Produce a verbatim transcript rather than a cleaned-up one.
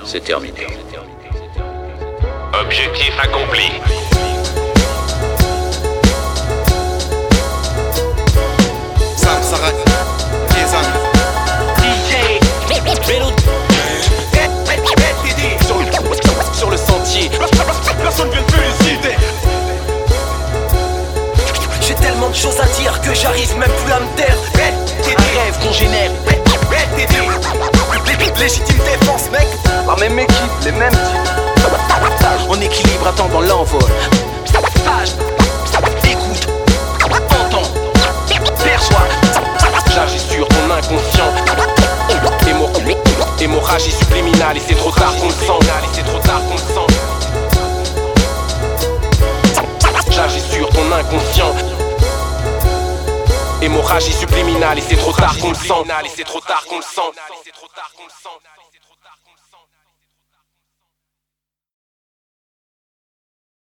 c'est terminé. Objectif accompli. Sam Sarak, Kézan D J Riddle. Sur le, sur le sentier, personne vient de féliciter. J'ai tellement de choses à dire que j'arrive même plus à me taire. Un rêve qu'on génère. Légitime défense, mec. La même équipe, les mêmes types. En équilibre, attendant l'envol. Sage, écoute, entends, perçois. J'agis sur ton inconscient. Hémo- Hémorragie subliminale et c'est trop tard qu'on le sent. Et c'est trop tard qu'on le sent. J'agis sur ton inconscient. Hémorragie subliminale et c'est trop tard qu'on le sent. Et c'est trop tard qu'on le sent.